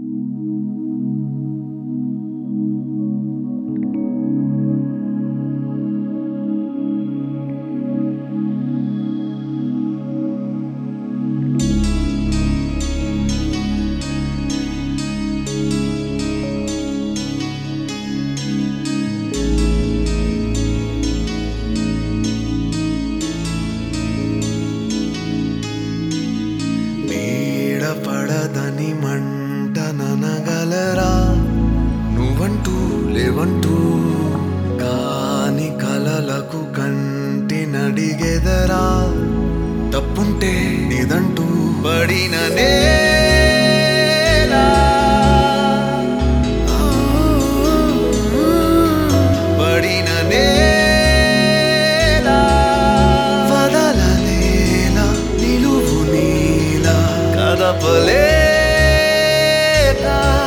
పడదని మంట ననగలరా నువ్వంటూ లేవంటూ కాని కలలకు కంటి నడిగెదరా తప్పుంటే నిదంటూ పడిన నేలా పడిన నేలా వదలలేలా నిలువు నీలా కదపలేక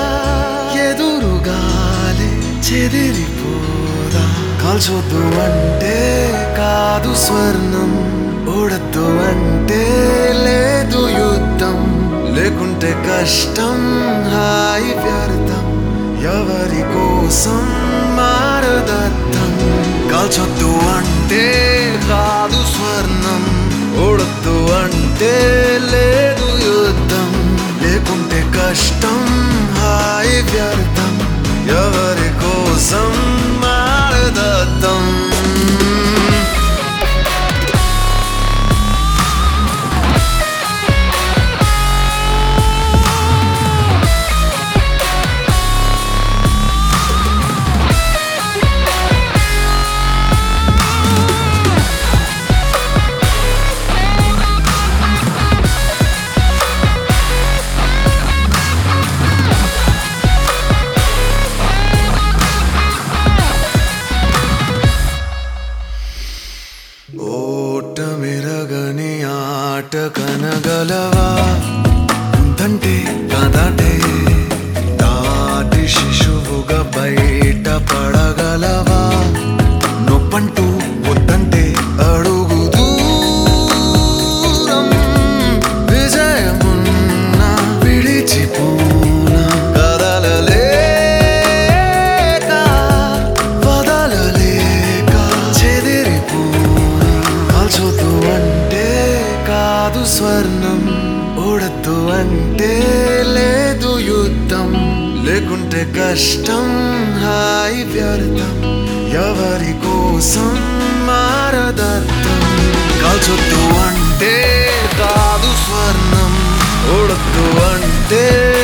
ఎదురుగాలే చెదిరిపోదా కాల్చొద్దు అంటే కాదు స్వర్ణం ఓడద్దు అంటే లేదు యుద్ధం లేకుంటే కష్టం హాయి వ్యర్థం ఎవరి కోసం మారదర్థం కాల్చొద్దు అంటే కాదు స్వర్ణం ఓడద్దు అంటే లేదు యుద్ధం లేకుంటే కష్టం హాయి వ్యర్థం ఎవరి కోసం మారదర్థం ఓటమిరగని ఆట కనగలవా ఉందంటే కదటే దాటి శిశువుగా బయట పడగలవా నొప్పంటూ వద్దంటే అడుగు దూరం విజయమున్న విడిచిపోనా కదలలేక వదలలేక చెదిరిపోనా కాల్చొద్దు అంటే కాదు స్వర్ణం ఓడద్దు అంటే లేదు యుద్ధం లేకుంటే కష్టం హాయి వ్యర్థం ఎవరి కోసం మారదర్థం కాల్చొద్దు అంటే కాదు స్వర్ణం ఓడద్దు అంటే